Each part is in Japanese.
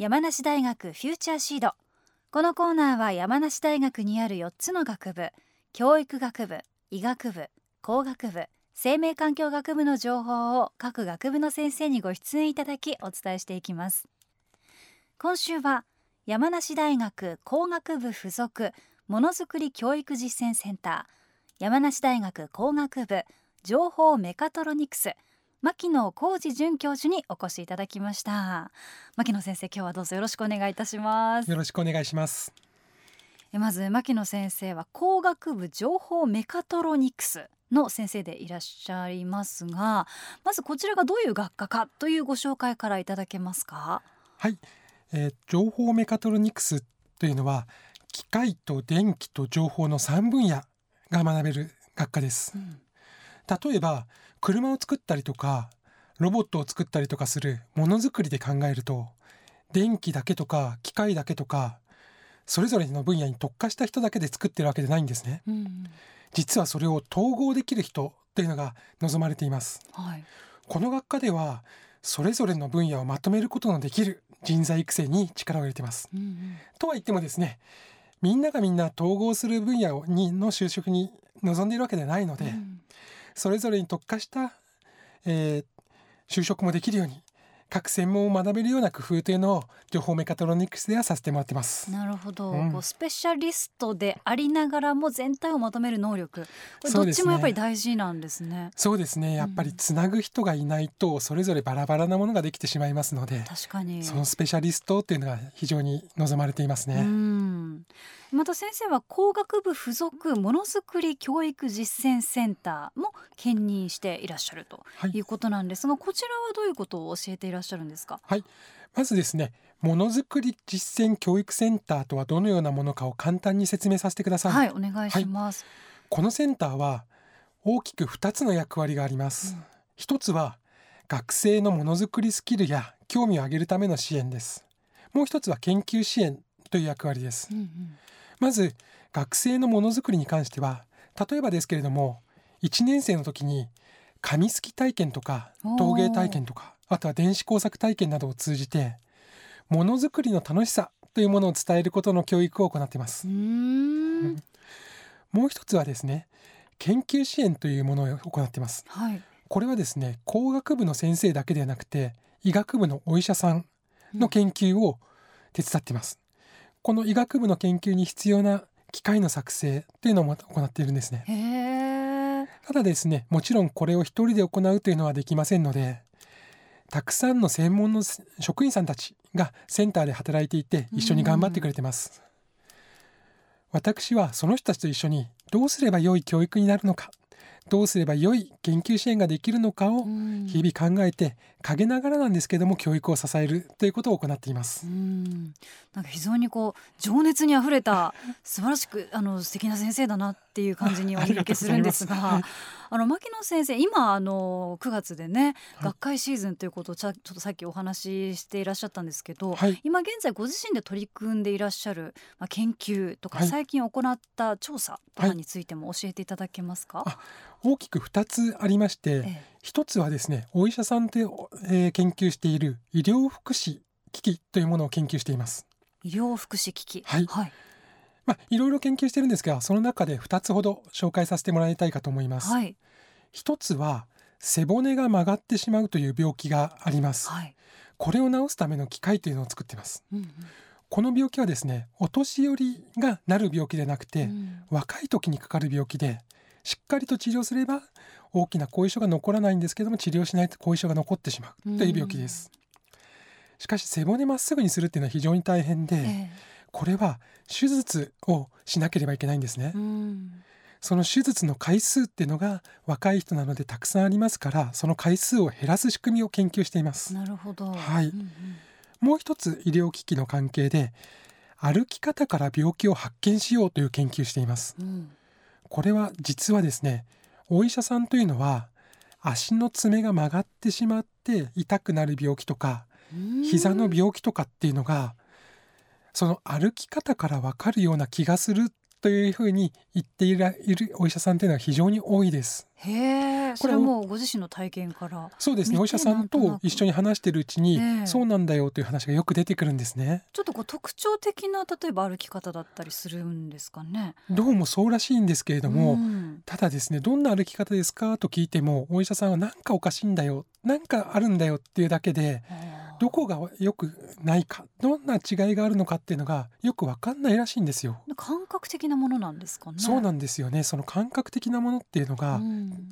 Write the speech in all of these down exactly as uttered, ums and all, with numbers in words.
山梨大学フューチャーシード。このコーナーは山梨大学にあるよっつの学部、教育学部、医学部、工学部、生命環境学部の情報を各学部の先生にご出演いただきお伝えしていきます。今週は山梨大学工学部附属ものづくり教育実践センター、山梨大学工学部情報メカトロニクス、牧野浩二准教授にお越しいただきました。牧野先生、今日はどうぞよろしくお願いいたします。 よろしくお願いします。 えまず牧野先生は工学部情報メカトロニクスの先生でいらっしゃいますが、まずこちらがどういう学科かというご紹介からいただけますか。 はい、えー、情報メカトロニクスというのは機械と電気と情報のさんぶんやが学べる学科です、うん、例えば車を作ったりとかロボットを作ったりとかするものづくりで考えると、電気だけとか機械だけとかそれぞれの分野に特化した人だけで作ってるわけじゃないんですね、うん、実はそれを統合できる人というのが望まれています、はい、この学科ではそれぞれの分野をまとめることのできる人材育成に力を入れています、うんうん、とは言ってもですね、みんながみんな統合する分野にの就職に望んでいるわけではないので、うん、それぞれに特化した、えー、就職もできるように各専門を学べるような工夫というのを情報メカトロニクスではさせてもらってます。 なるほど、うん、こうスペシャリストでありながらも全体をまとめる能力、これどっちもやっぱり大事なんですね。 そうですね、やっぱりつなぐ人がいないとそれぞれバラバラなものができてしまいますので、 確かにそのスペシャリストというのが非常に望まれていますね。 うん、また先生は工学部附属ものづくり教育実践センターも兼任していらっしゃるということなんですが、はい、こちらはどういうことを教えていらっしゃるんですか。 はい、まずですね、ものづくり実践教育センターとはどのようなものかを簡単に説明させてください。 はい、お願いします、 はい、このセンターは大きくふたつの役割があります、うん、ひとつは学生のものづくりスキルや興味を上げるための支援です。もう一つは研究支援という役割です、うんうん、まず学生のものづくりに関しては、例えばですけれどもいちねん生の時に紙すき体験とか陶芸体験とか、あとは電子工作体験などを通じてものづくりの楽しさというものを伝えることの教育を行っています。うーん、うん、もう一つはですね、研究支援というものを行っています、はい、これはですね、工学部の先生だけではなくて医学部のお医者さんの研究を手伝っています、うん、この医学部の研究に必要な機械の作成というのも行っているんですね。へー。ただですね、もちろんこれを一人で行うというのはできませんので、たくさんの専門の職員さんたちがセンターで働いていて一緒に頑張ってくれてます。私はその人たちと一緒にどうすれば良い教育になるのか、どうすれば良い研究支援ができるのかを日々考えて、陰ながらなんですけども教育を支えるということを行っています。 うん、なんか非常にこう情熱にあふれた素晴らしくあの素敵な先生だなっていう感じにお見受けするんですが、ああの牧野先生、今あのくがつでね、はい、学会シーズンということをちょっとさっきお話ししていらっしゃったんですけど、はい、今現在ご自身で取り組んでいらっしゃる、まあ、研究とか、はい、最近行った調査とかについても教えていただけますか。 はい、大きくふたつありまして、ええ、ひとつはですね、お医者さんで、えー、研究している医療福祉機器というものを研究しています。 医療福祉機器、 はい、はい、まあ、いろいろ研究してるんですが、その中でふたつほど紹介させてもらいたいかと思います、はい、ひとつは背骨が曲がってしまうという病気があります、はい、これを治すための機械というのを作っています、うんうん、この病気はですね、お年寄りがなる病気ではなくて、うん、若い時にかかる病気で、しっかりと治療すれば大きな後遺症が残らないんですけども、治療しないと後遺症が残ってしまうという病気です、うん、しかし背骨まっすぐにするっていうのは非常に大変で、えー、これは手術をしなければいけないんですね、うん、その手術の回数っていうのが若い人なのでたくさんありますから、その回数を減らす仕組みを研究しています。 なるほど、 はい、 うんうん、 もう一つ医療機器の関係で歩き方から病気を発見しようという研究をしています、うん、これは実はですね、お医者さんというのは足の爪が曲がってしまって痛くなる病気とか膝の病気とかっていうのがその歩き方から分かるような気がするというふうに言っているお医者さんというのは非常に多いです。 へえ、それはもうご自身の体験からそうですね、お医者さんと一緒に話しているうちに、えー、そうなんだよという話がよく出てくるんですね。 ちょっとこう特徴的な例えば歩き方だったりするんですかね。 どうもそうらしいんですけれども、 うん、 ただですね、どんな歩き方ですかと聞いてもお医者さんは何かおかしいんだよ、何かあるんだよっていうだけで、どこがよくないか、どんな違いがあるのかっていうのがよく分かんないらしいんですよ。 感覚的なものなんですかね。 そうなんですよね。その感覚的なものっていうのが、うん、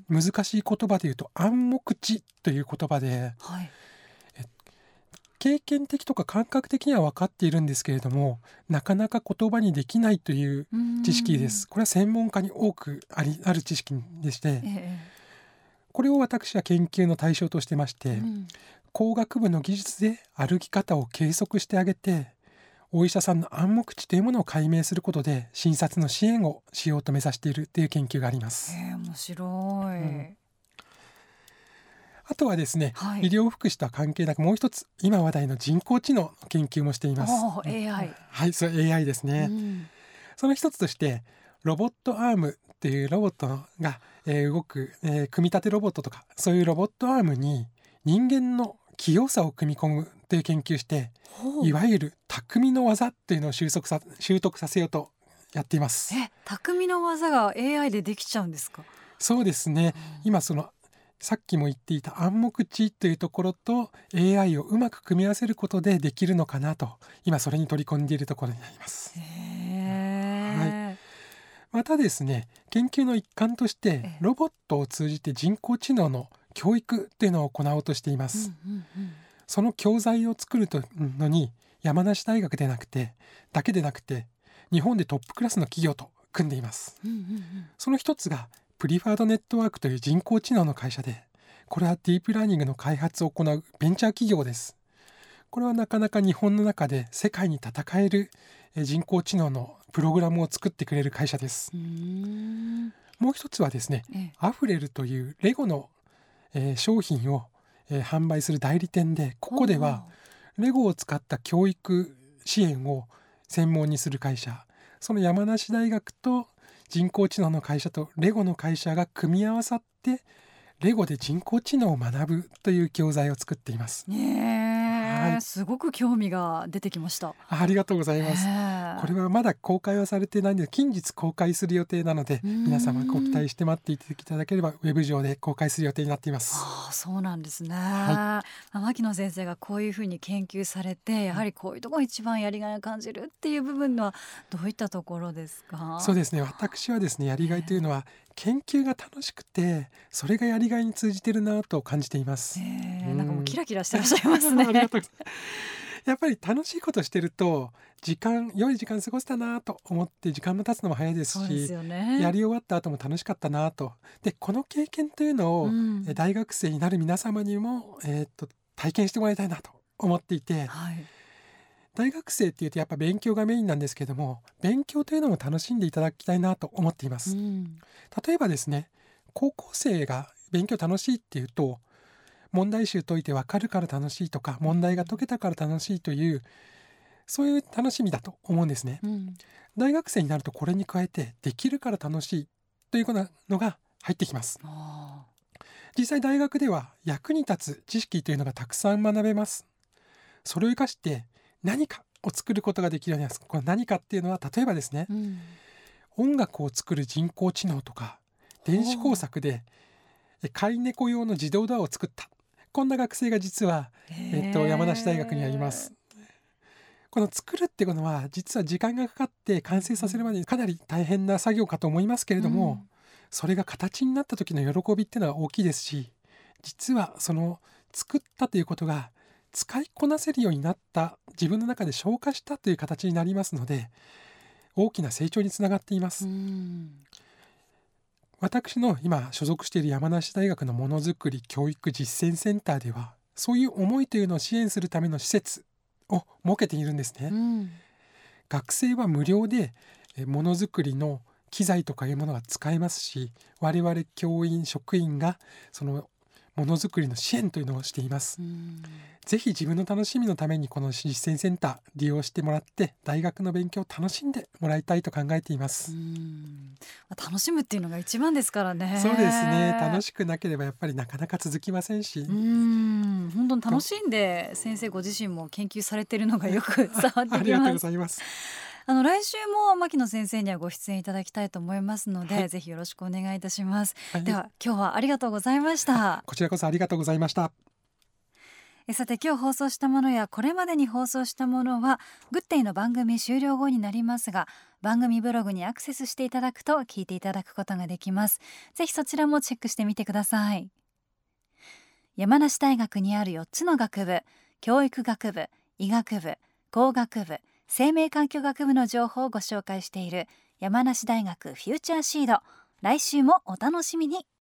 難しい言葉で言うと暗黙知という言葉で、 はい、 え経験的とか感覚的には分かっているんですけれども、なかなか言葉にできないという知識です。これは専門家に多くありある知識でして、ええ、これを私は研究の対象としてまして、うん、工学部の技術で歩き方を計測してあげて、お医者さんの暗黙知というものを解明することで診察の支援をしようと目指しているという研究があります。 へー、面白い、うん、 あとはですね、 はい、 医療福祉とは関係なくもう一つ今話題の人工知能の研究もしています。 おー、エーアイ、 はい、それ エーアイ ですね、うん、その一つとしてロボットアームっていうロボットが、えー、動く、えー、組み立てロボットとかそういうロボットアームに人間の器用さを組み込むという研究して、いわゆる匠の技というのを習得さ、習得させようとやっています。 え、匠の技が エーアイ でできちゃうんですか？ そうですね、うん、今そのさっきも言っていた暗黙知というところと エーアイ をうまく組み合わせることでできるのかなと、今それに取り込んでいるところになります。 へー、 はい、またですね、研究の一環としてロボットを通じて人工知能の教育というのを行おうとしています、うんうんうん、その教材を作るのに山梨大学でなくてだけでなくて日本でトップクラスの企業と組んでいます、うんうんうん、その一つがプリファードネットワークという人工知能の会社で、これはディープラーニングの開発を行うベンチャー企業です。これはなかなか日本の中で世界に戦える人工知能のプログラムを作ってくれる会社です。うーん、もう一つはですね、ええ、アフレルというレゴの、えー、商品を、えー、販売する代理店で、ここではレゴを使った教育支援を専門にする会社、その山梨大学と人工知能の会社とレゴの会社が組み合わさってレゴで人工知能を学ぶという教材を作っています。 はい、すごく興味が出てきました。 ありがとうございます。これはまだ公開はされてないので近日公開する予定なので、皆様ご期待して待っていただければウェブ上で公開する予定になっています。 ああ、そうなんですね、 はい、 牧野先生がこういうふうに研究されて、やはりこういうところ一番やりがいを感じるっていう部分はどういったところですか？ そうですね、私はですね、やりがいというのは研究が楽しくてそれがやりがいに通じてるなと感じています。 なんかもうキラキラしてらっしゃいますね。 ありがとうございます。やっぱり楽しいことしてると時間良い時間過ごせたなと思って時間も経つのも早いですし、 そうですよね、 やり終わった後も楽しかったなと。でこの経験というのを、うん、大学生になる皆様にも、えー、っと体験してもらいたいなと思っていて、はい、大学生っていうとやっぱ勉強がメインなんですけども、勉強というのも楽しんでいただきたいなと思っています、うん、例えばですね、高校生が勉強楽しいっていうと問題集解いて分かるから楽しいとか問題が解けたから楽しいというそういう楽しみだと思うんですね、うん、大学生になるとこれに加えてできるから楽しいというのが入ってきます。実際大学では役に立つ知識というのがたくさん学べます。それを生かして何かを作ることができるようになります。この何かっていうのは例えばですね、うん、音楽を作る人工知能とか電子工作で飼い猫用の自動ドアを作った、こんな学生が実は、えっと、山梨大学にはいます。この作るってことは実は時間がかかって完成させるまでにかなり大変な作業かと思いますけれども、うん、それが形になった時の喜びっていうのは大きいですし、実はその作ったということが使いこなせるようになった、自分の中で消化したという形になりますので大きな成長につながっています。うん、私の今所属している山梨大学のものづくり教育実践センターではそういう思いというのを支援するための施設を設けているんですね、うん、学生は無料でものづくりの機材とかいうものが使えますし、我々教員職員がそのものづくりの支援というのをしています。 うん、 ぜひ自分の楽しみのためにこの実践センター利用してもらって大学の勉強を楽しんでもらいたいと考えています。 うん、楽しむっていうのが一番ですからね。 そうですね、楽しくなければやっぱりなかなか続きませんし、 うん、本当に楽しんで先生ご自身も研究されているのがよく伝わってきます。 ありがとうございます。 あの来週も牧野先生にはご出演いただきたいと思いますので、はい、ぜひよろしくお願いいたします。はい、では今日はありがとうございました。 こちらこそありがとうございました。 えさて今日放送したものやこれまでに放送したものはグッデイの番組終了後になりますが、番組ブログにアクセスしていただくと聞いていただくことができます。ぜひそちらもチェックしてみてください。山梨大学にあるよっつの学部、教育学部、医学部、工学部、生命環境学部の情報をご紹介している山梨大学フューチャーシード。来週もお楽しみに。